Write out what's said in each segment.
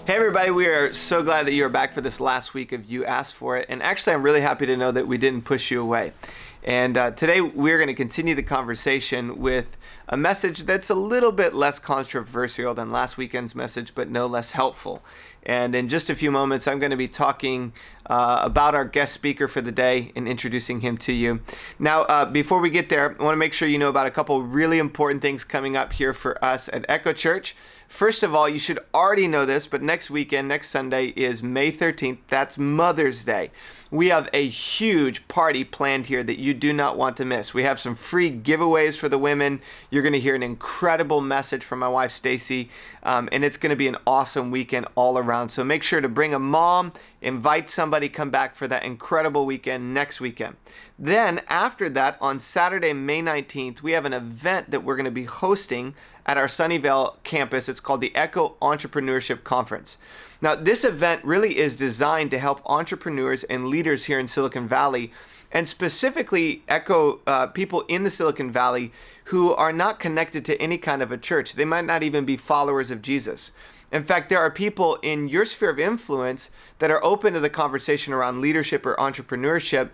Hey everybody, we are so glad that you are back for this last week of You Asked For It. And actually, I'm really happy to know that we didn't push you away. And today we're going to continue the conversation with a message that's a little bit less controversial than last weekend's message, but no less helpful. And in just a few moments, I'm going to be talking about our guest speaker for the day and introducing him to you. Now, before we get there, I want to make sure you know about a couple really important things coming up here for us at Echo Church. First of all, you should already know this, but next weekend, next Sunday is May 13th. That's Mother's Day. We have a huge party planned here that you do not want to miss. We have some free giveaways for the women. You're going to hear an incredible message from my wife, Stacy, and it's going to be an awesome weekend all around. So make sure to bring a mom, invite somebody, come back for that incredible weekend next weekend. Then after that, on Saturday, May 19th, we have an event that we're going to be hosting at our Sunnyvale campus. It's called the Echo Entrepreneurship Conference. Now, this event really is designed to help entrepreneurs and leaders here in Silicon Valley, and specifically Echo people in the Silicon Valley who are not connected to any kind of a church. They might not even be followers of Jesus. In fact, there are people in your sphere of influence that are open to the conversation around leadership or entrepreneurship,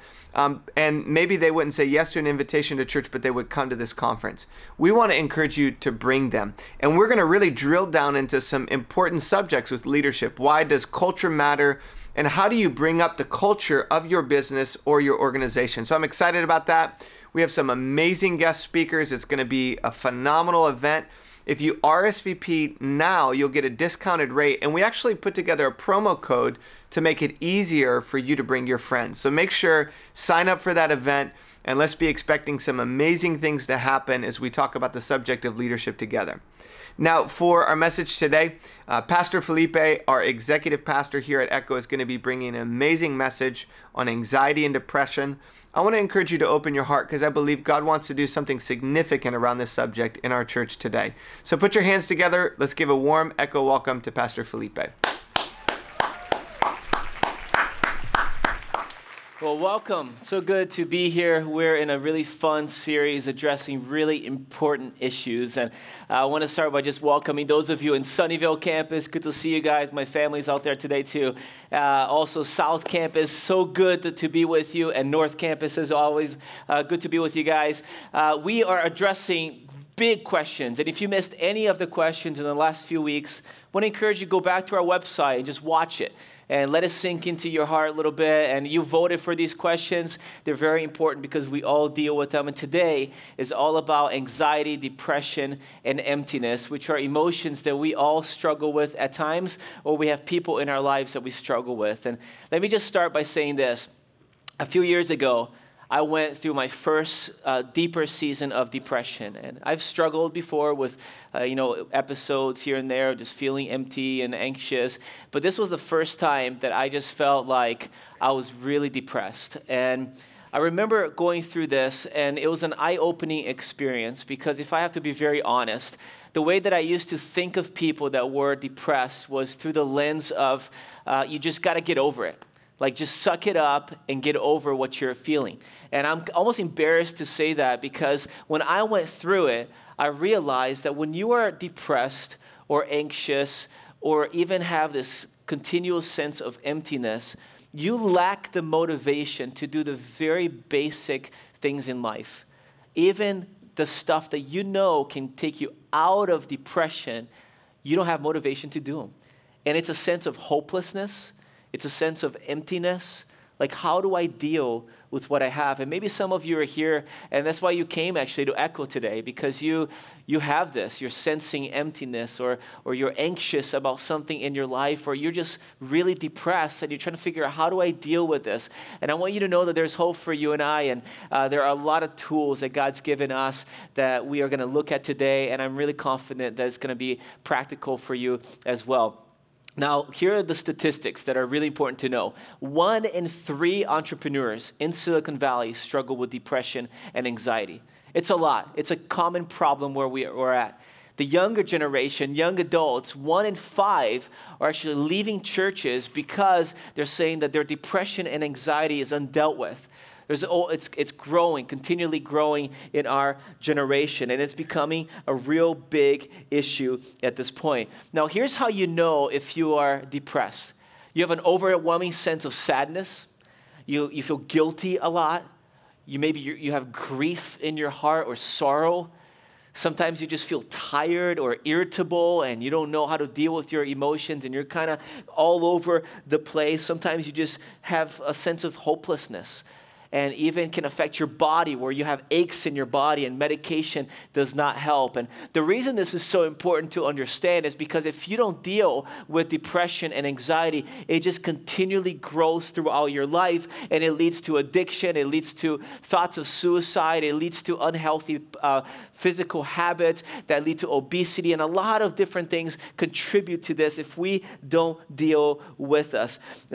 and maybe they wouldn't say yes to an invitation to church, but they would come to this conference. We want to encourage you to bring them. And we're going to really drill down into some important subjects with leadership. Why does culture matter? And how do you bring up the culture of your business or your organization? So I'm excited about that. We have some amazing guest speakers. It's going to be a phenomenal event. If you RSVP now, you'll get a discounted rate. And we actually put together a promo code to make it easier for you to bring your friends. So make sure, sign up for that event, and let's be expecting some amazing things to happen as we talk about the subject of leadership together. Now, for our message today, Pastor Felipe, our executive pastor here at Echo, is going to be bringing an amazing message on anxiety and depression. I want to encourage you to open your heart because I believe God wants to do something significant around this subject in our church today. So put your hands together. Let's give a warm Echo welcome to Pastor Felipe. Well, welcome. So good to be here. We're in a really fun series addressing really important issues. And I want to start by just welcoming those of you in Sunnyvale campus. Good to see you guys. My family's out there today too. Also South Campus, so good to be with you. And North Campus is always good to be with you guys. We are addressing big questions. And if you missed any of the questions in the last few weeks, I want to encourage you to go back to our website and just watch it. And let it sink into your heart a little bit. And you voted for these questions. They're very important because we all deal with them. And today is all about anxiety, depression, and emptiness, which are emotions that we all struggle with at times, or we have people in our lives that we struggle with. And let me just start by saying this. A few years ago, I went through my first deeper season of depression. And I've struggled before with, episodes here and there, just feeling empty and anxious. But this was the first time that I just felt like I was really depressed. And I remember going through this, and it was an eye-opening experience because if I have to be very honest, the way that I used to think of people that were depressed was through the lens of you just got to get over it. Like, just suck it up and get over what you're feeling. And I'm almost embarrassed to say that because when I went through it, I realized that when you are depressed or anxious or even have this continual sense of emptiness, you lack the motivation to do the very basic things in life. Even the stuff that you know can take you out of depression, you don't have motivation to do them. And it's a sense of hopelessness. It's a sense of emptiness. Like, how do I deal with what I have? And maybe some of you are here, and that's why you came actually to Echo today, because you have this. You're sensing emptiness, or you're anxious about something in your life, or you're just really depressed, and you're trying to figure out, how do I deal with this? And I want you to know that there's hope for you and I, and there are a lot of tools that God's given us that we are going to look at today, and I'm really confident that it's going to be practical for you as well. Now, here are the statistics that are really important to know. 1 in 3 entrepreneurs in Silicon Valley struggle with depression and anxiety. It's a lot. It's a common problem where we're at. The younger generation, young adults, 1 in 5 are actually leaving churches because they're saying that their depression and anxiety is undealt with. It's growing, continually growing in our generation, and it's becoming a real big issue at this point. Now, here's how you know if you are depressed. You have an overwhelming sense of sadness. You feel guilty a lot. You have grief in your heart or sorrow. Sometimes you just feel tired or irritable and you don't know how to deal with your emotions and you're kind of all over the place. Sometimes you just have a sense of hopelessness and even can affect your body where you have aches in your body and medication does not help. And the reason this is so important to understand is because if you don't deal with depression and anxiety, it just continually grows throughout your life and it leads to addiction, it leads to thoughts of suicide, it leads to unhealthy physical habits that lead to obesity, and a lot of different things contribute to this if we don't deal with us.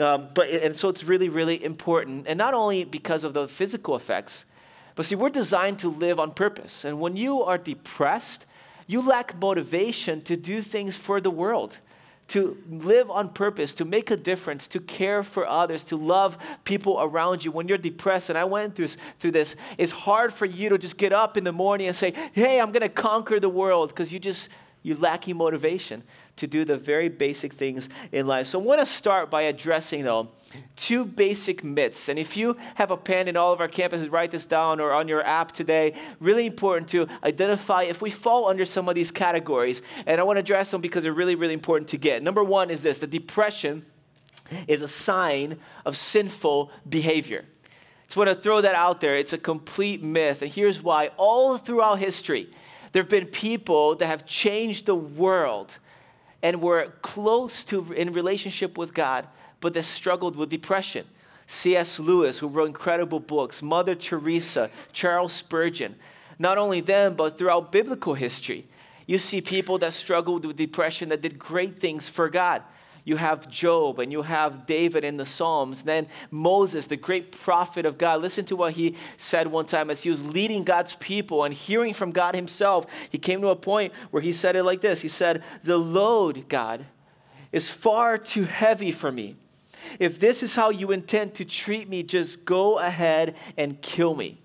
And so it's really, really important. And not only because of the physical effects, but see, we're designed to live on purpose. And when you are depressed, you lack motivation to do things for the world, to live on purpose, to make a difference, to care for others, to love people around you. When you're depressed, and I went through this, it's hard for you to just get up in the morning and say, hey, I'm going to conquer the world, because you're lacking motivation to do the very basic things in life. So I want to start by addressing, though, two basic myths. And if you have a pen in all of our campuses, write this down, or on your app today, really important to identify if we fall under some of these categories. And I want to address them because they're really, really important to get. Number one is this: that depression is a sign of sinful behavior. Just want to throw that out there. It's a complete myth. And here's why. All throughout history, there have been people that have changed the world and were close to in relationship with God, but they struggled with depression. C.S. Lewis, who wrote incredible books, Mother Teresa, Charles Spurgeon. Not only them, but throughout biblical history, you see people that struggled with depression that did great things for God. You have Job and you have David in the Psalms. Then Moses, the great prophet of God. Listen to what he said one time as he was leading God's people and hearing from God himself. He came to a point where he said it like this. He said, "The load, God, is far too heavy for me. If this is how you intend to treat me, just go ahead and kill me.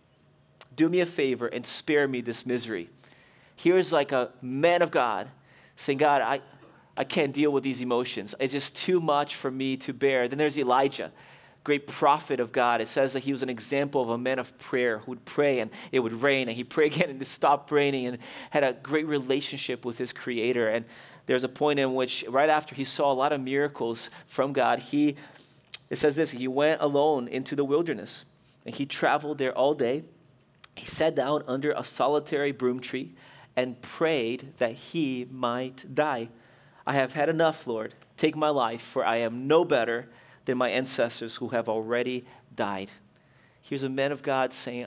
Do me a favor and spare me this misery." Here's like a man of God saying, God, I can't deal with these emotions. It's just too much for me to bear. Then there's Elijah, great prophet of God. It says that he was an example of a man of prayer who would pray and it would rain, and he'd pray again and it stopped raining, and had a great relationship with his creator. And there's a point in which right after he saw a lot of miracles from God, it says this: he went alone into the wilderness and he traveled there all day. He sat down under a solitary broom tree and prayed that he might die. "I have had enough, Lord. Take my life, for I am no better than my ancestors who have already died." Here's a man of God saying,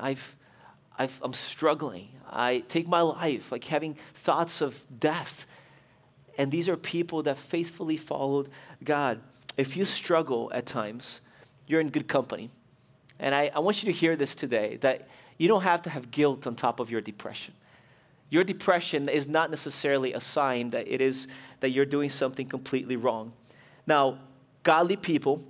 I'm struggling. I take my life, like having thoughts of death. And these are people that faithfully followed God. If you struggle at times, you're in good company. And I want you to hear this today, that you don't have to have guilt on top of your depression. Your depression is not necessarily a sign that you're doing something completely wrong. Now, godly people,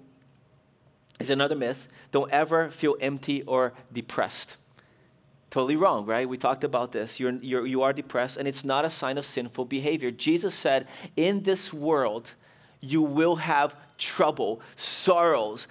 is another myth, don't ever feel empty or depressed. Totally wrong, right? We talked about this. You are depressed, and it's not a sign of sinful behavior. Jesus said, in this world, you will have trouble, sorrows,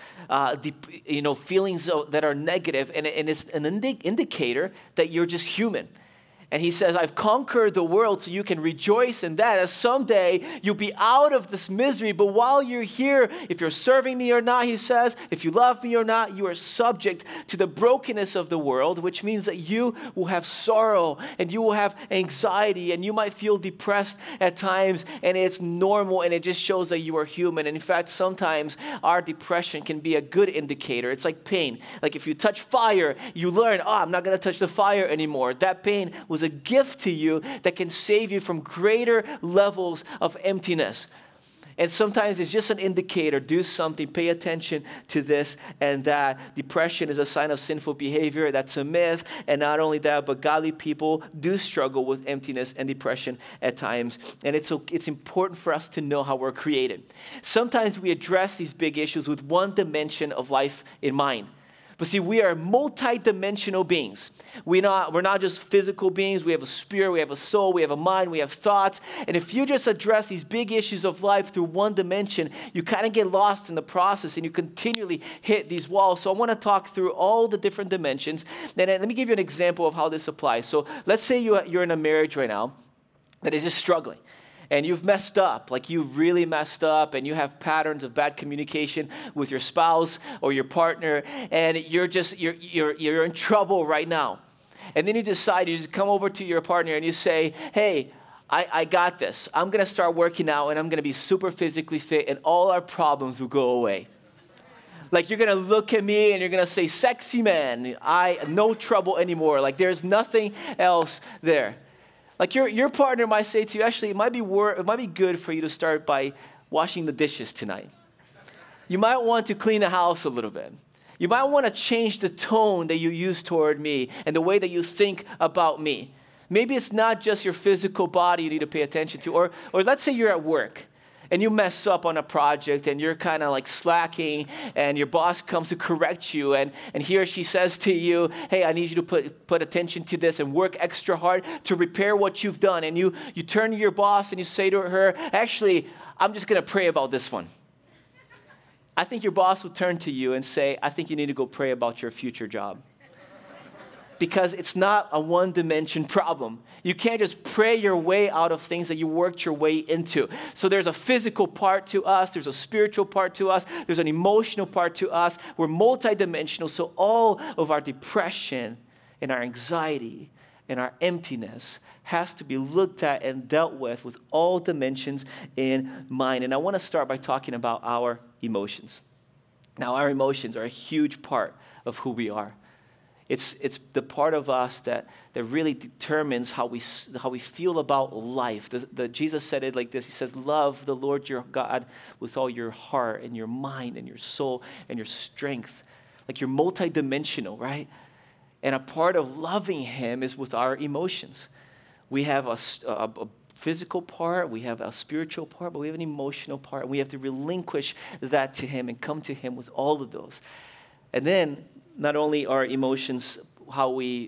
feelings that are negative, and it's an indicator that you're just human. And he says, I've conquered the world so you can rejoice in that. As someday you'll be out of this misery. But while you're here, if you're serving me or not, he says, if you love me or not, you are subject to the brokenness of the world, which means that you will have sorrow and you will have anxiety and you might feel depressed at times. And it's normal, and it just shows that you are human. And in fact, sometimes our depression can be a good indicator. It's like pain. Like if you touch fire, you learn, I'm not going to touch the fire anymore. That pain was a gift to you that can save you from greater levels of emptiness. And sometimes it's just an indicator. Do something. Pay attention to this and that. Depression is a sign of sinful behavior. That's a myth. And not only that, but godly people do struggle with emptiness and depression at times. And it's important for us to know how we're created. Sometimes we address these big issues with one dimension of life in mind. But see, we are multi-dimensional beings. We're not just physical beings. We have a spirit, we have a soul, we have a mind, we have thoughts. And if you just address these big issues of life through one dimension, you kind of get lost in the process and you continually hit these walls. So I want to talk through all the different dimensions. And let me give you an example of how this applies. So let's say you're in a marriage right now that is just struggling. And you've messed up, like you really messed up, and you have patterns of bad communication with your spouse or your partner, and you're in trouble right now. And then you decide, you just come over to your partner and you say, hey, I got this. I'm going to start working out, and I'm going to be super physically fit, and all our problems will go away. Like you're going to look at me and you're going to say, sexy man, no trouble anymore. Like there's nothing else there. Like your partner might say to you, actually, it might be good for you to start by washing the dishes tonight. You might want to clean the house a little bit. You might want to change the tone that you use toward me and the way that you think about me. Maybe it's not just your physical body you need to pay attention to. Or let's say you're at work and you mess up on a project and you're kind of like slacking and your boss comes to correct you and he or she says to you, hey, I need you to put attention to this and work extra hard to repair what you've done. And you turn to your boss and you say to her, actually, I'm just going to pray about this one. I think your boss will turn to you and say, I think you need to go pray about your future job. Because it's not a one-dimension problem. You can't just pray your way out of things that you worked your way into. So there's a physical part to us. There's a spiritual part to us. There's an emotional part to us. We're multidimensional. So all of our depression and our anxiety and our emptiness has to be looked at and dealt with all dimensions in mind. And I want to start by talking about our emotions. Now, our emotions are a huge part of who we are. It's the part of us that really determines how we feel about life. Jesus said it like this. He says, love the Lord your God with all your heart and your mind and your soul and your strength. Like you're multidimensional, right? And a part of loving him is with our emotions. We have a physical part, we have a spiritual part, but we have an emotional part. And we have to relinquish that to him and come to him with all of those. And then not only are emotions a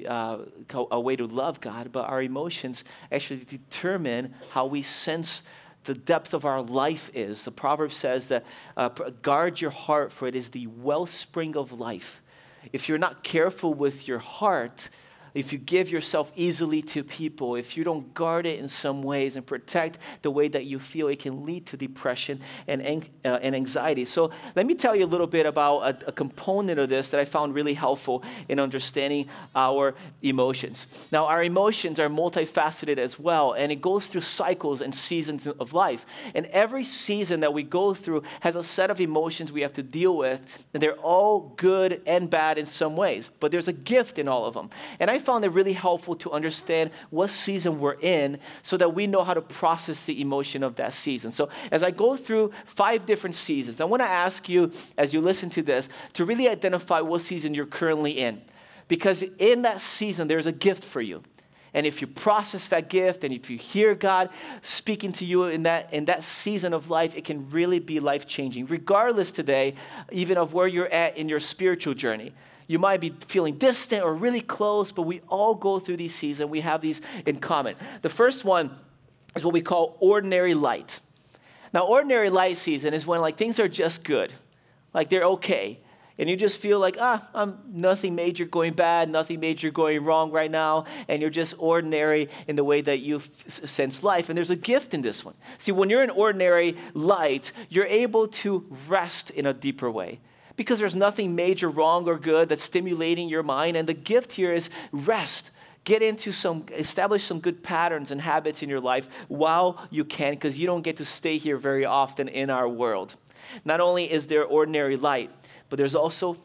way to love God, but our emotions actually determine how we sense the depth of our life is. The proverb says that guard your heart, for it is the wellspring of life. If you're not careful with your heart, if you give yourself easily to people, if you don't guard it in some ways and protect the way that you feel, it can lead to depression and anxiety. So let me tell you a little bit about a component of this that I found really helpful in understanding our emotions. Now, our emotions are multifaceted as well, and it goes through cycles and seasons of life. And every season that we go through has a set of emotions we have to deal with, and they're all good and bad in some ways, but there's a gift in all of them. And I found it really helpful to understand what season we're in so that we know how to process the emotion of that season. So as I go through 5 different seasons, I want to ask you, as you listen to this, to really identify what season you're currently in. Because in that season, there's a gift for you. And if you process that gift and if you hear God speaking to you in that season of life, it can really be life-changing, regardless today, even of where you're at in your spiritual journey. You might be feeling distant or really close, but we all go through these seasons. We have these in common. The first one is what we call ordinary light. Now, ordinary light season is when like things are just good, like they're okay. And you just feel like, I'm nothing major going bad, nothing major going wrong right now, and you're just ordinary in the way that you sense life. And there's a gift in this one. See, when you're in ordinary light, you're able to rest in a deeper way, because there's nothing major wrong or good that's stimulating your mind. And the gift here is rest. Establish some good patterns and habits in your life while you can, because you don't get to stay here very often in our world. Not only is there ordinary light, but there's also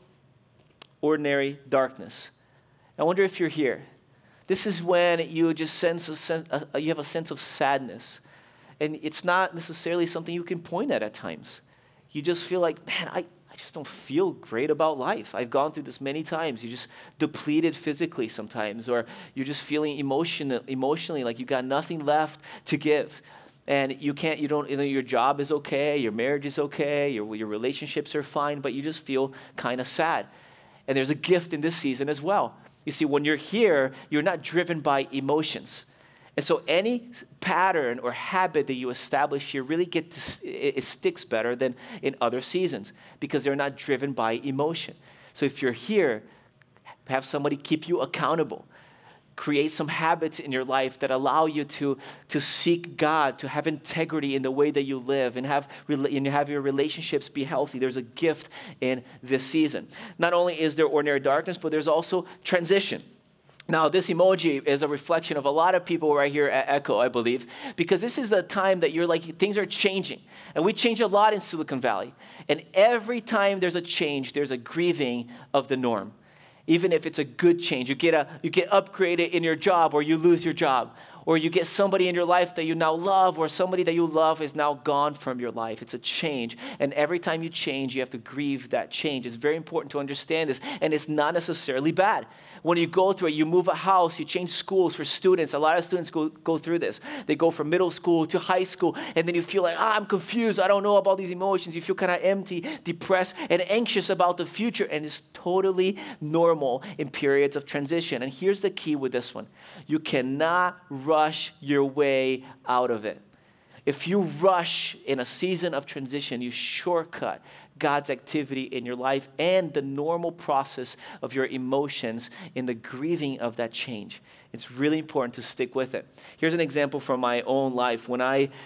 ordinary darkness. I wonder if you're here. This is when you just you have a sense of sadness. And it's not necessarily something you can point at times. You just feel like, man, I just don't feel great about life. I've gone through this many times. You're just depleted physically sometimes, or you're just feeling emotionally like you got nothing left to give. And your job is okay, your marriage is okay, your relationships are fine, but you just feel kind of sad. And there's a gift in this season as well. You see, when you're here, you're not driven by emotions. And so any pattern or habit that you establish here really it sticks better than in other seasons because they're not driven by emotion. So if you're here, have somebody keep you accountable. Create some habits in your life that allow you to seek God, to have integrity in the way that you live, and have your relationships be healthy. There's a gift in this season. Not only is there ordinary darkness, but there's also transition. Now, this emoji is a reflection of a lot of people right here at Echo, I believe, because this is the time that you're like, things are changing. And we change a lot in Silicon Valley. And every time there's a change, there's a grieving of the norm. Even if it's a good change, you get upgraded in your job or you lose your job. Or you get somebody in your life that you now love, or somebody that you love is now gone from your life. It's a change. And every time you change, you have to grieve that change. It's very important to understand this. And it's not necessarily bad. When you go through it, you move a house, you change schools for students. A lot of students go through this. They go from middle school to high school, and then you feel like, I'm confused. I don't know about these emotions. You feel kind of empty, depressed, and anxious about the future. And it's totally normal in periods of transition. And here's the key with this one. You cannot rush your way out of it. If you rush in a season of transition, you shortcut God's activity in your life and the normal process of your emotions in the grieving of that change. It's really important to stick with it. Here's an example from my own life. When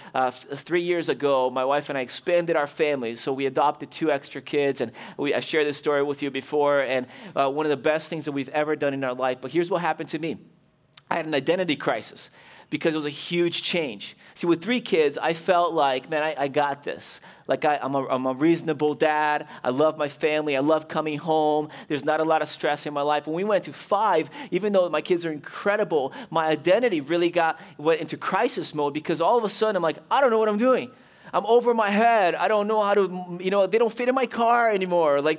3 years ago, my wife and I expanded our family. So we adopted 2 extra kids, and I shared this story with you before, and one of the best things that we've ever done in our life. But here's what happened to me. I had an identity crisis because it was a huge change. See, with 3 kids, I felt like, man, I got this. Like I'm a reasonable dad. I love my family. I love coming home. There's not a lot of stress in my life. When we went to 5, even though my kids are incredible, my identity really went into crisis mode because all of a sudden I'm like, I don't know what I'm doing. I'm over my head. I don't know how to, they don't fit in my car anymore. Like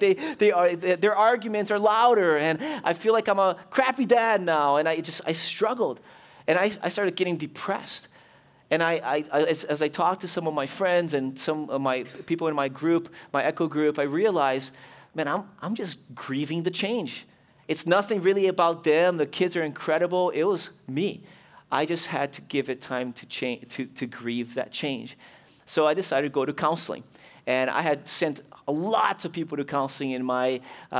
their arguments are louder, and I feel like I'm a crappy dad now. And I struggled, and I started getting depressed. And as I talked to some of my friends and some of my people in my group, my Echo group, I realized, man, I'm just grieving the change. It's nothing really about them. The kids are incredible. It was me. I just had to give it time to change, to grieve that change. So I decided to go to counseling, and I had sent lots of people to counseling in my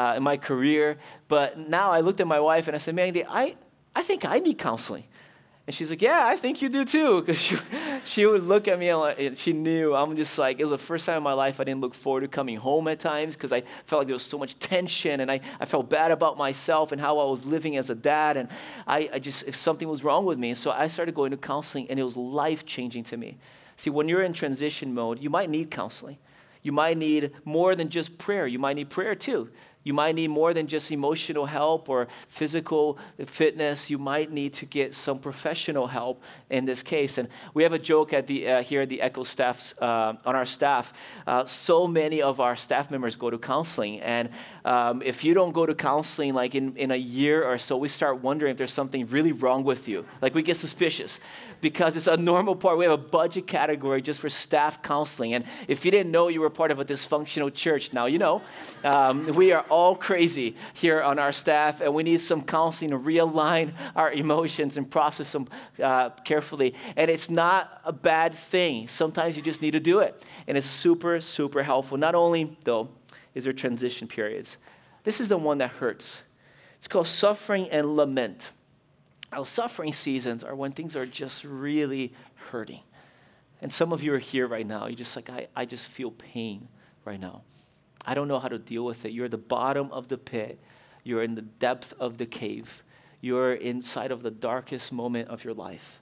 career. But now I looked at my wife and I said, "Mandy, I think I need counseling." And she's like, "Yeah, I think you do too," because she would look at me and she knew I'm just like, it was the first time in my life I didn't look forward to coming home at times because I felt like there was so much tension, and I felt bad about myself and how I was living as a dad, and I just, if something was wrong with me. And so I started going to counseling, and it was life-changing to me. See, when you're in transition mode, you might need counseling. You might need more than just prayer. You might need prayer too. You might need more than just emotional help or physical fitness. You might need to get some professional help in this case. And we have a joke at here at the Echo staff, on our staff. So many of our staff members go to counseling. And if you don't go to counseling like in a year or so, we start wondering if there's something really wrong with you. Like we get suspicious because it's a normal part. We have a budget category just for staff counseling. And if you didn't know you were part of a dysfunctional church, now you know. We are all crazy here on our staff, and we need some counseling to realign our emotions and process them carefully. And it's not a bad thing. Sometimes you just need to do it, and it's super, super helpful. Not only, though, is there transition periods. This is the one that hurts. It's called suffering and lament. Now, suffering seasons are when things are just really hurting. And some of you are here right now. You're just like, I just feel pain right now. I don't know how to deal with it. You're at the bottom of the pit. You're in the depth of the cave. You're inside of the darkest moment of your life.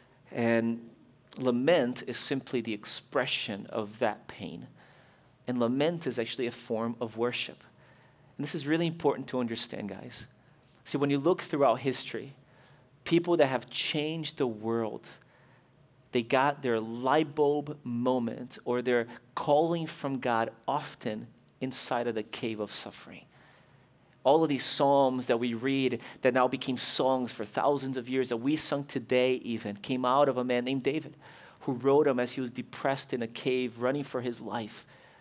And lament is simply the expression of that pain. And lament is actually a form of worship. And this is really important to understand, guys. See, when you look throughout history, people that have changed the world, they got their light bulb moment or their calling from God often inside of the cave of suffering. All of these psalms that we read that now became songs for thousands of years that we sung today even came out of a man named David who wrote them as he was depressed in a cave running for his life.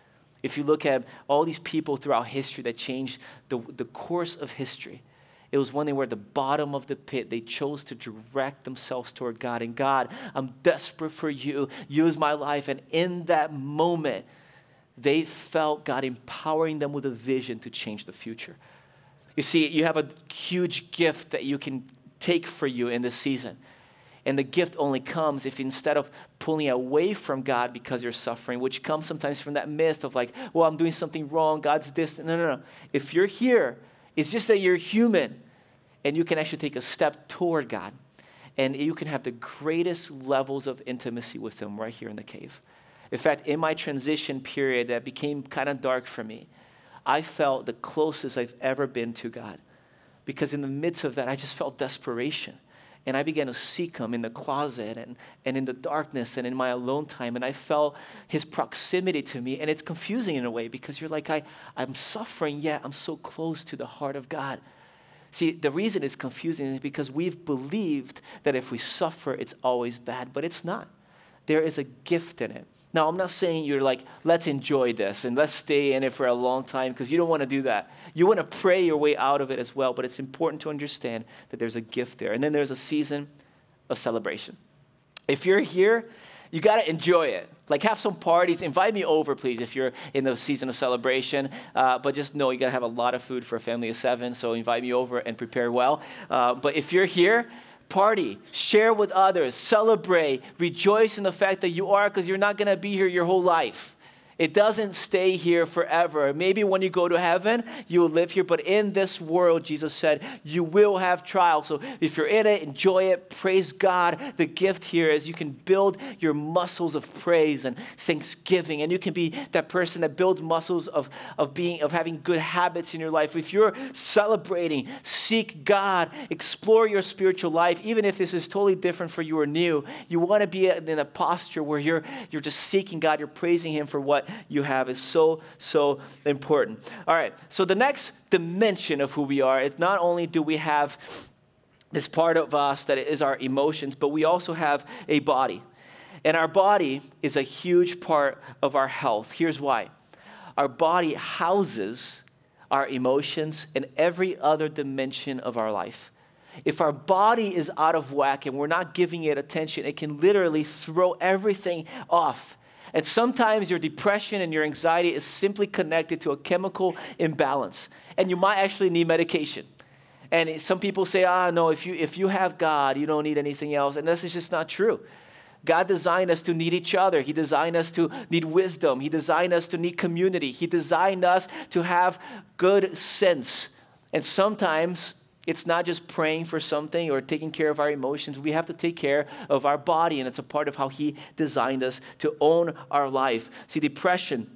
If you look at all these people throughout history that changed the course of history, it was when they were at the bottom of the pit, they chose to direct themselves toward God. And God, I'm desperate for you. Use my life. And in that moment, they felt God empowering them with a vision to change the future. You see, you have a huge gift that you can take for you in this season. And the gift only comes if instead of pulling away from God because you're suffering, which comes sometimes from that myth of like, well, I'm doing something wrong, God's distant. No. If you're here, it's just that you're human and you can actually take a step toward God. And you can have the greatest levels of intimacy with Him right here in the cave. In fact, in my transition period that became kind of dark for me, I felt the closest I've ever been to God. Because in the midst of that, I just felt desperation. And I began to seek Him in the closet and in the darkness and in my alone time. And I felt His proximity to me. And it's confusing in a way because you're like, I'm suffering, yet I'm so close to the heart of God. See, the reason it's confusing is because we've believed that if we suffer, it's always bad. But it's not. There is a gift in it. Now, I'm not saying you're like, let's enjoy this and let's stay in it for a long time because you don't want to do that. You want to pray your way out of it as well, but it's important to understand that there's a gift there. And then there's a season of celebration. If you're here, you got to enjoy it. Like have some parties. Invite me over, please, if you're in the season of celebration. But just know you got to have a lot of food for a family of 7, so invite me over and prepare well. But if you're here, party, share with others, celebrate, rejoice in the fact that you are, because you're not going to be here your whole life. It doesn't stay here forever. Maybe when you go to heaven, you will live here. But in this world, Jesus said, you will have trials. So if you're in it, enjoy it. Praise God. The gift here is you can build your muscles of praise and thanksgiving. And you can be that person that builds muscles of having good habits in your life. If you're celebrating, seek God, explore your spiritual life. Even if this is totally different for you or new, you want to be in a posture where you're just seeking God. You're praising Him for what you have is so important. All right, so the next dimension of who we are is not only do we have this part of us that is our emotions, but we also have a body. And our body is a huge part of our health. Here's why. Our body houses our emotions and every other dimension of our life. If our body is out of whack and we're not giving it attention, it can literally throw everything off. And sometimes your depression and your anxiety is simply connected to a chemical imbalance. And you might actually need medication. And some people say, no, if you have God, you don't need anything else. And this is just not true. God designed us to need each other. He designed us to need wisdom. He designed us to need community. He designed us to have good sense. And sometimes it's not just praying for something or taking care of our emotions. We have to take care of our body, and it's a part of how He designed us to own our life. See, depression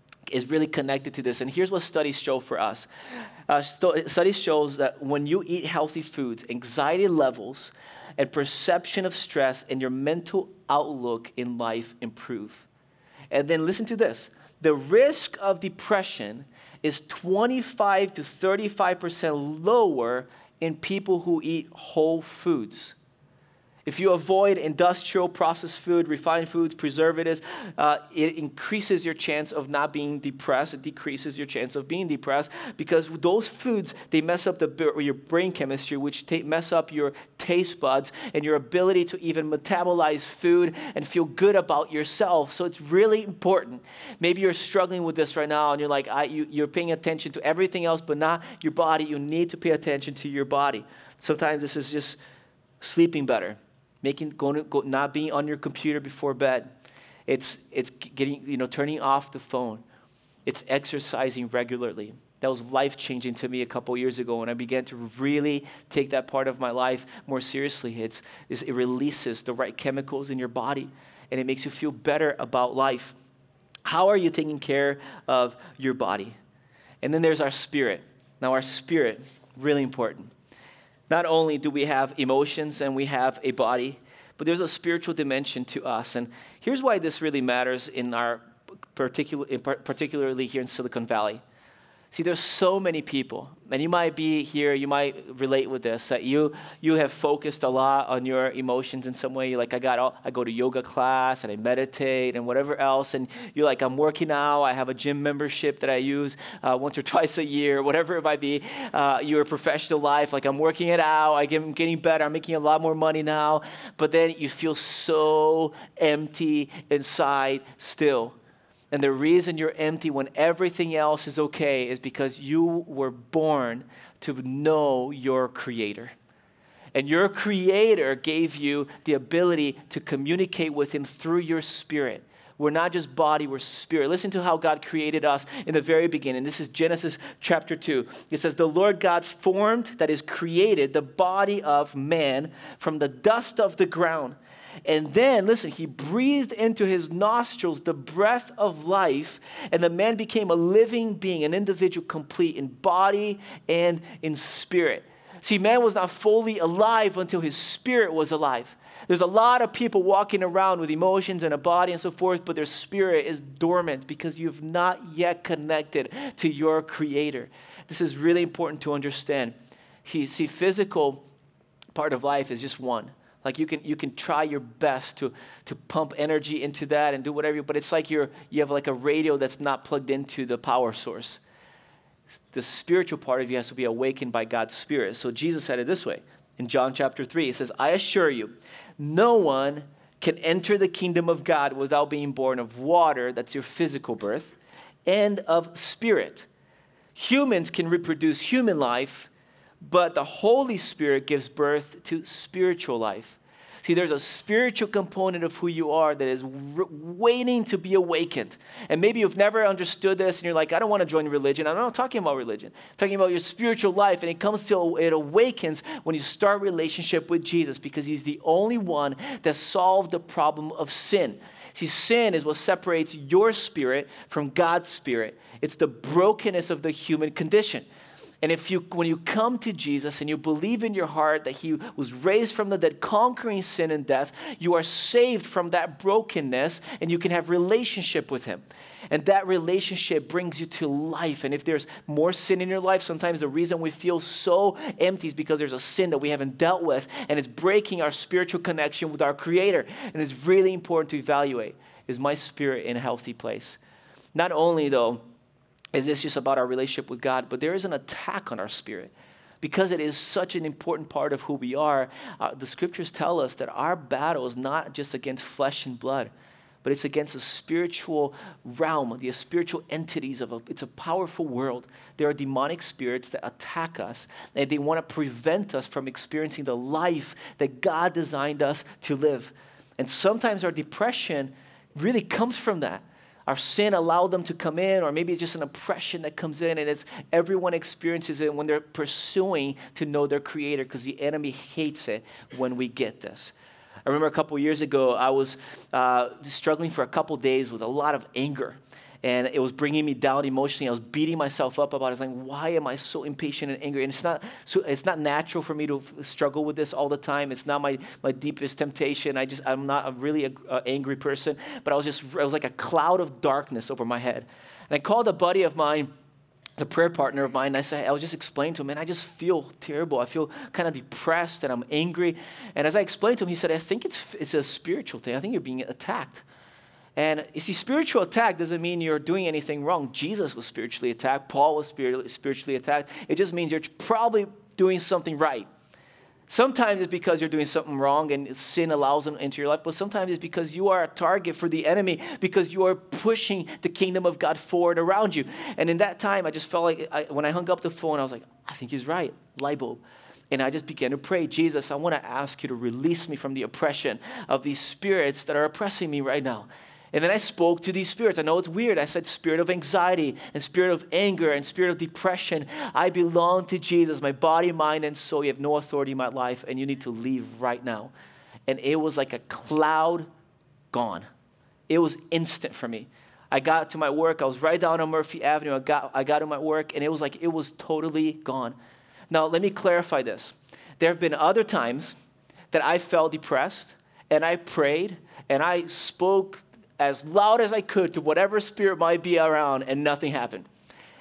is really connected to this, and here's what studies show for us. Studies shows that when you eat healthy foods, anxiety levels and perception of stress and your mental outlook in life improve. And then listen to this. The risk of depression is 25 to 35% lower in people who eat whole foods. If you avoid industrial processed food, refined foods, preservatives, it increases your chance of not being depressed. It decreases your chance of being depressed because those foods, they mess up your brain chemistry, which mess up your taste buds and your ability to even metabolize food and feel good about yourself. So it's really important. Maybe you're struggling with this right now and you're like, you're paying attention to everything else but not your body. You need to pay attention to your body. Sometimes this is just sleeping better. Not being on your computer before bed. It's getting, turning off the phone. It's exercising regularly. That was life-changing to me a couple years ago when I began to really take that part of my life more seriously. It releases the right chemicals in your body, and it makes you feel better about life. How are you taking care of your body? And then there's our spirit. Now, our spirit, really important. Not only do we have emotions and we have a body, but there's a spiritual dimension to us. And here's why this really matters particularly here in Silicon Valley. See, there's so many people, and you might be here, you might relate with this, that you have focused a lot on your emotions in some way. You're like, I go to yoga class, and I meditate, and whatever else, and you're like, I'm working out, I have a gym membership that I use once or twice a year, whatever it might be. Your professional life, like I'm working it out, I'm getting better, I'm making a lot more money now, but then you feel so empty inside still. And the reason you're empty when everything else is okay is because you were born to know your Creator. And your Creator gave you the ability to communicate with Him through your spirit. We're not just body, we're spirit. Listen to how God created us in the very beginning. This is Genesis chapter 2. It says, the Lord God formed, that is created, the body of man from the dust of the ground. And then, listen, He breathed into his nostrils the breath of life, and the man became a living being, an individual complete in body and in spirit. See, man was not fully alive until his spirit was alive. There's a lot of people walking around with emotions and a body and so forth, but their spirit is dormant because you've not yet connected to your Creator. This is really important to understand. See, physical part of life is just one. Like you can try your best to pump energy into that and do whatever, but it's like you have like a radio that's not plugged into the power source. The spiritual part of you has to be awakened by God's Spirit. So Jesus said it this way in John chapter 3. He says, I assure you, no one can enter the kingdom of God without being born of water, that's your physical birth, and of spirit. Humans can reproduce human life, but the Holy Spirit gives birth to spiritual life. See, there's a spiritual component of who you are that is waiting to be awakened. And maybe you've never understood this and you're like, I don't want to join religion. I'm not talking about religion. I'm talking about your spiritual life. And it awakens when you start relationship with Jesus because He's the only one that solved the problem of sin. See, sin is what separates your spirit from God's spirit. It's the brokenness of the human condition. And when you come to Jesus and you believe in your heart that He was raised from the dead, conquering sin and death, you are saved from that brokenness and you can have relationship with Him. And that relationship brings you to life. And if there's more sin in your life, sometimes the reason we feel so empty is because there's a sin that we haven't dealt with and it's breaking our spiritual connection with our Creator. And it's really important to evaluate, is my spirit in a healthy place? Not only though, is this just about our relationship with God, but there is an attack on our spirit. Because it is such an important part of who we are, the scriptures tell us that our battle is not just against flesh and blood, but it's against the spiritual realm, the spiritual entities it's a powerful world. There are demonic spirits that attack us, and they want to prevent us from experiencing the life that God designed us to live. And sometimes our depression really comes from that. Our sin allowed them to come in, or maybe it's just an oppression that comes in, and everyone experiences it when they're pursuing to know their Creator because the enemy hates it when we get this. I remember a couple years ago, I was struggling for a couple days with a lot of anger, and it was bringing me down emotionally. I was beating myself up about it. I was like, why am I so impatient and angry? And it's not natural for me to struggle with this all the time. It's not my deepest temptation. I'm not a really angry person, but it was like a cloud of darkness over my head. And I called a buddy of mine, the prayer partner of mine, and I was just explaining to him, man, I just feel terrible. I feel kind of depressed and I'm angry. And as I explained to him, he said, I think it's a spiritual thing. I think you're being attacked. And you see, spiritual attack doesn't mean you're doing anything wrong. Jesus was spiritually attacked. Paul was spiritually attacked. It just means you're probably doing something right. Sometimes it's because you're doing something wrong and sin allows them into your life, but sometimes it's because you are a target for the enemy because you are pushing the kingdom of God forward around you. And in that time, I just felt like when I hung up the phone, I was like, I think he's right, light bulb. And I just began to pray, Jesus, I want to ask you to release me from the oppression of these spirits that are oppressing me right now. And then I spoke to these spirits. I know it's weird. I said spirit of anxiety and spirit of anger and spirit of depression. I belong to Jesus, my body, mind, and soul. You have no authority in my life, and you need to leave right now. And it was like a cloud gone. It was instant for me. I got to my work. I was right down on Murphy Avenue. I got to my work, and it was totally gone. Now, let me clarify this. There have been other times that I felt depressed, and I prayed, and I spoke as loud as I could to whatever spirit might be around, and nothing happened.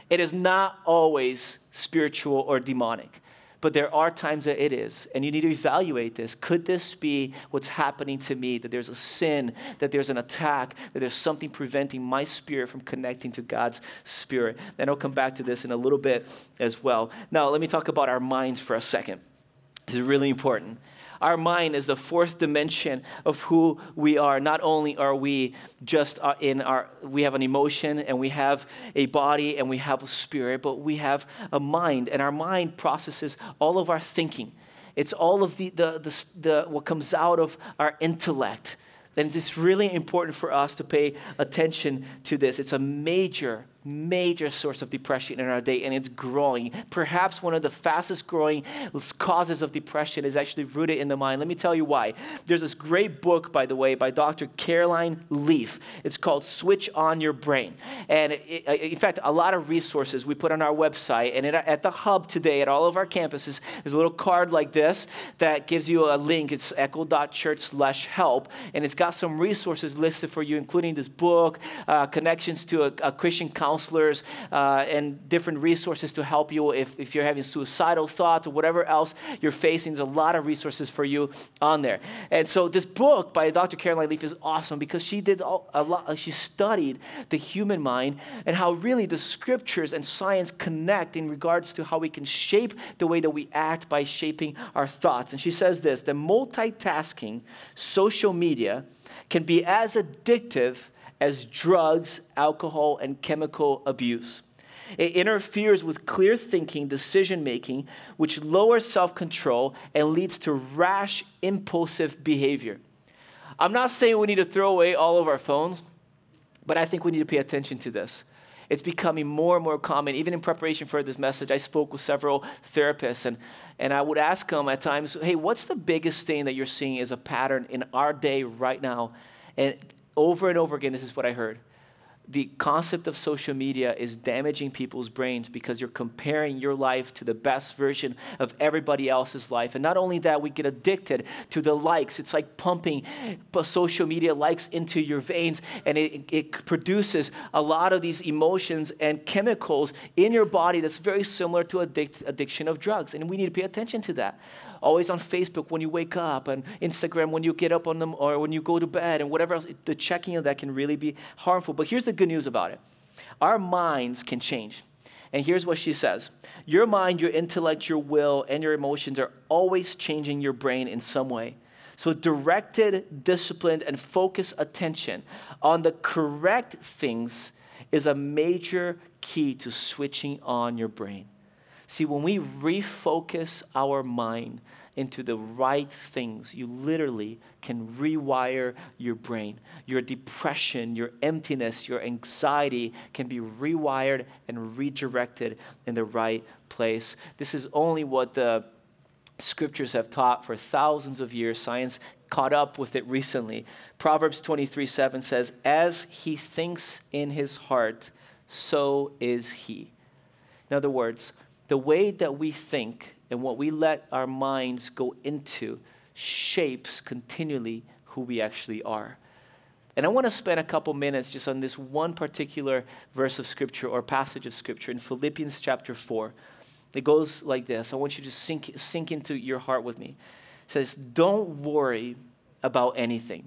It is not always spiritual or demonic, but there are times that it is, and you need to evaluate this. Could this be what's happening to me, that there's a sin, that there's an attack, that there's something preventing my spirit from connecting to God's spirit? And I'll come back to this in a little bit as well. Now, let me talk about our minds for a second. This is really important. Our mind is the fourth dimension of who we are. Not only are we just we have an emotion and we have a body and we have a spirit, but we have a mind, and our mind processes all of our thinking. It's all of the what comes out of our intellect. And it's really important for us to pay attention to this. It's a major source of depression in our day, and it's growing. Perhaps one of the fastest growing causes of depression is actually rooted in the mind. Let me tell you why. There's this great book, by the way, by Dr. Caroline Leaf. It's called Switch On Your Brain. And in fact, a lot of resources we put on our website, and at the hub today at all of our campuses, there's a little card like this that gives you a link. It's echo.church/help, and it's got some resources listed for you, including this book, connections to a Christian counselors, and different resources to help you if you're having suicidal thoughts or whatever else you're facing. There's a lot of resources for you on there. And so this book by Dr. Caroline Leaf is awesome because she did a lot. She studied the human mind and how really the scriptures and science connect in regards to how we can shape the way that we act by shaping our thoughts. And she says this, that multitasking social media can be as addictive as drugs, alcohol, and chemical abuse. It interferes with clear thinking, decision-making, which lowers self-control and leads to rash, impulsive behavior. I'm not saying we need to throw away all of our phones, but I think we need to pay attention to this. It's becoming more and more common. Even in preparation for this message, I spoke with several therapists, and I would ask them at times, hey, what's the biggest thing that you're seeing as a pattern in our day right now? And over and over again, this is what I heard. The concept of social media is damaging people's brains because you're comparing your life to the best version of everybody else's life. And not only that, we get addicted to the likes. It's like pumping social media likes into your veins, and it produces a lot of these emotions and chemicals in your body that's very similar to addiction of drugs. And we need to pay attention to that. Always on Facebook when you wake up, and Instagram when you get up on them, or when you go to bed, and whatever else. The checking of that can really be harmful. But here's the good news about it. Our minds can change. And here's what she says. Your mind, your intellect, your will, and your emotions are always changing your brain in some way. So directed, disciplined, and focused attention on the correct things is a major key to switching on your brain. See, when we refocus our mind into the right things, you literally can rewire your brain. Your depression, your emptiness, your anxiety can be rewired and redirected in the right place. This is only what the scriptures have taught for thousands of years. Science caught up with it recently. Proverbs 23:7 says, as he thinks in his heart, so is he. In other words, the way that we think and what we let our minds go into shapes continually who we actually are. And I want to spend a couple minutes just on this one particular verse of Scripture or passage of Scripture in Philippians chapter 4. It goes like this. I want you to sink into your heart with me. It says, don't worry about anything.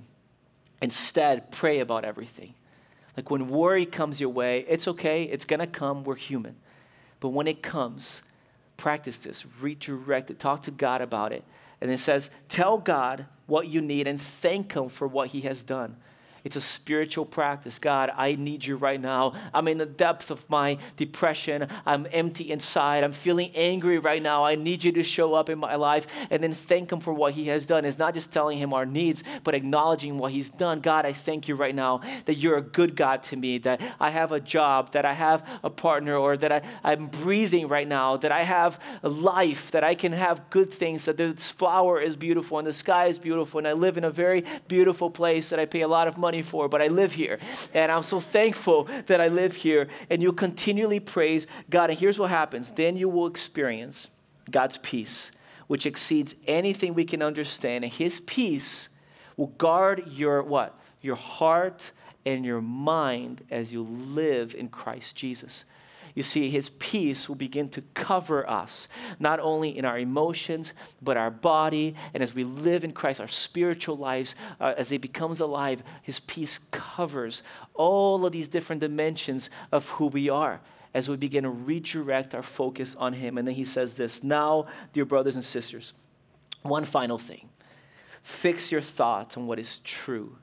Instead, pray about everything. Like when worry comes your way, it's okay. It's going to come. We're human. But when it comes, practice this, redirect it, talk to God about it. And it says, tell God what you need and thank him for what he has done. It's a spiritual practice. God, I need you right now. I'm in the depth of my depression. I'm empty inside. I'm feeling angry right now. I need you to show up in my life. And then thank him for what he has done. It's not just telling him our needs, but acknowledging what he's done. God, I thank you right now that you're a good God to me, that I have a job, that I have a partner, or that I'm breathing right now, that I have a life, that I can have good things, that this flower is beautiful and the sky is beautiful, and I live in a very beautiful place that I pay a lot of money for, but I live here. And I'm so thankful that I live here. And you continually praise God. And here's what happens. Then you will experience God's peace, which exceeds anything we can understand. And his peace will guard your what? Your heart and your mind as you live in Christ Jesus. you see, his peace will begin to cover us, not only in our emotions, but our body. And as we live in Christ, our spiritual lives, as it becomes alive, his peace covers all of these different dimensions of who we are as we begin to redirect our focus on him. And then he says this, now, dear brothers and sisters, one final thing. Fix your thoughts on what is true.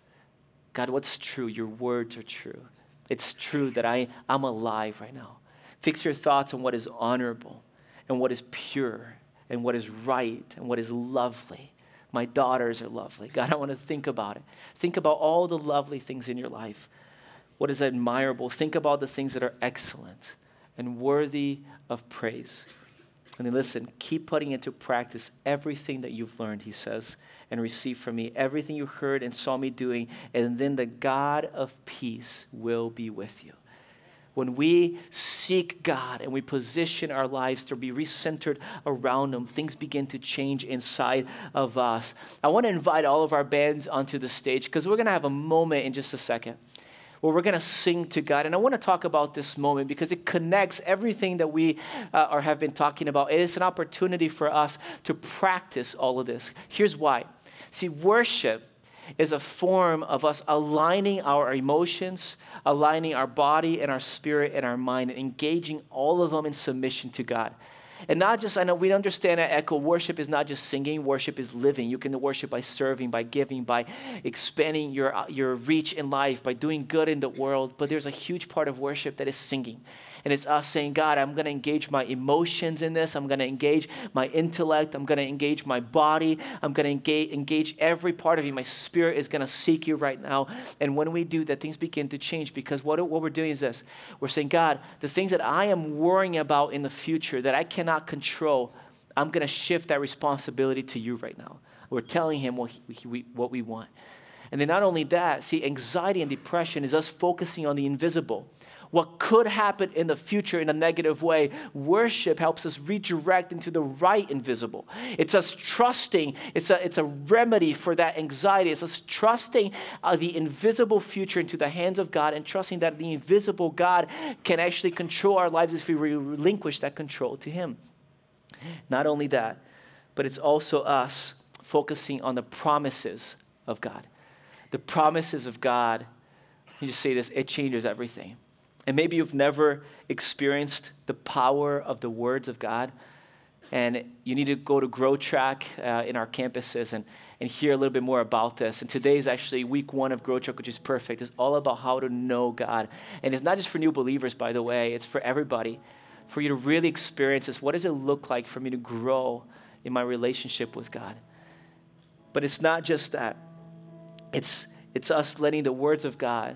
God, what's true? Your words are true. It's true that I'm alive right now. Fix your thoughts on what is honorable and what is pure and what is right and what is lovely. My daughters are lovely. God, I want to think about it. Think about all the lovely things in your life. What is admirable? Think about the things that are excellent and worthy of praise. And then listen, keep putting into practice everything that you've learned, he says, and received from me, everything you heard and saw me doing, and then the God of peace will be with you. When we seek God and we position our lives to be recentered around him, things begin to change inside of us. I want to invite all of our bands onto the stage because we're going to have a moment in just a second where we're going to sing to God. And I want to talk about this moment because it connects everything that we have been talking about. It is an opportunity for us to practice all of this. Here's why. See, worship is a form of us aligning our emotions, aligning our body and our spirit and our mind, and engaging all of them in submission to God. And not just, I know we understand at Echo, worship is not just singing, worship is living. You can worship by serving, by giving, by expanding your reach in life, by doing good in the world. But there's a huge part of worship that is singing. And it's us saying, God, I'm going to engage my emotions in this. I'm going to engage my intellect. I'm going to engage my body. I'm going to engage every part of you. My spirit is going to seek you right now. And when we do that, things begin to change because what we're doing is this. We're saying, God, the things that I am worrying about in the future that I cannot control, I'm going to shift that responsibility to you right now. We're telling him what we want. And then not only that, see, anxiety and depression is us focusing on the invisible. What could happen in the future in a negative way, worship helps us redirect into the right invisible. It's us trusting, it's a remedy for that anxiety. It's us trusting the invisible future into the hands of God and trusting that the invisible God can actually control our lives if we relinquish that control to him. Not only that, but it's also us focusing on the promises of God. The promises of God, let me just say this, it changes everything. And maybe you've never experienced the power of the words of God. And you need to go to Grow Track in our campuses and hear a little bit more about this. And today is actually week 1 of Grow Track, which is perfect. It's all about how to know God. And it's not just for new believers, by the way. It's for everybody. For you to really experience this. What does it look like for me to grow in my relationship with God? But it's not just that. It's us letting the words of God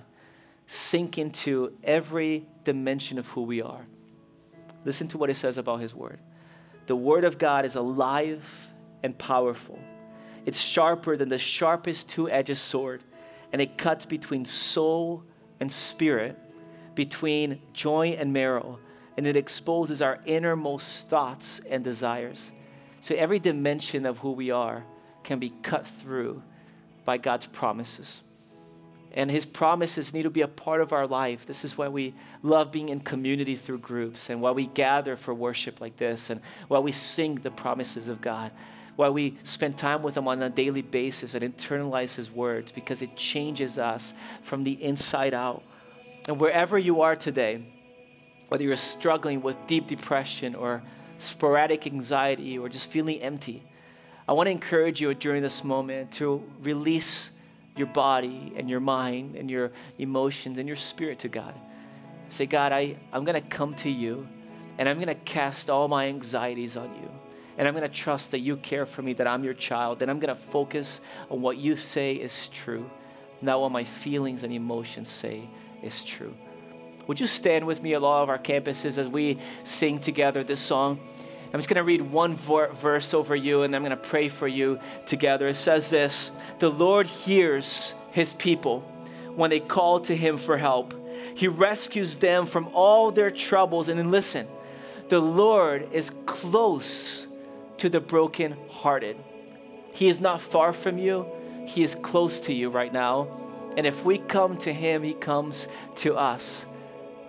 sink into every dimension of who we are. Listen to what it says about his word. The word of God is alive and powerful. It's sharper than the sharpest two-edged sword, and it cuts between soul and spirit, between joint and marrow, and it exposes our innermost thoughts and desires. So every dimension of who we are can be cut through by God's promises. And his promises need to be a part of our life. This is why we love being in community through groups and why we gather for worship like this and why we sing the promises of God, why we spend time with him on a daily basis and internalize his words because it changes us from the inside out. And wherever you are today, whether you're struggling with deep depression or sporadic anxiety or just feeling empty, I want to encourage you during this moment to release your body and your mind and your emotions and your spirit to God. Say, God, I'm going to come to you and I'm going to cast all my anxieties on you. And I'm going to trust that you care for me, that I'm your child. And I'm going to focus on what you say is true, not what my feelings and emotions say is true. Would you stand with me at all of our campuses as we sing together this song? I'm just going to read one verse over you, and I'm going to pray for you together. It says this: the Lord hears his people when they call to him for help. He rescues them from all their troubles. And then listen, the Lord is close to the brokenhearted. He is not far from you. He is close to you right now. And if we come to him, he comes to us.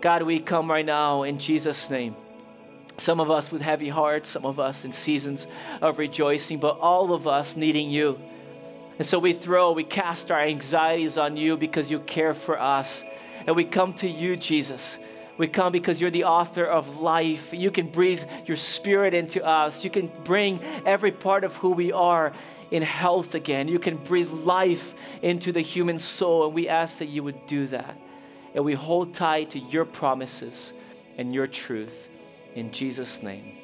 God, we come right now in Jesus' name. Some of us with heavy hearts, some of us in seasons of rejoicing, but all of us needing you. And so we cast our anxieties on you because you care for us. And we come to you, Jesus. We come because you're the author of life. You can breathe your spirit into us. You can bring every part of who we are in health again. You can breathe life into the human soul. And we ask that you would do that. And we hold tight to your promises and your truth. In Jesus' name.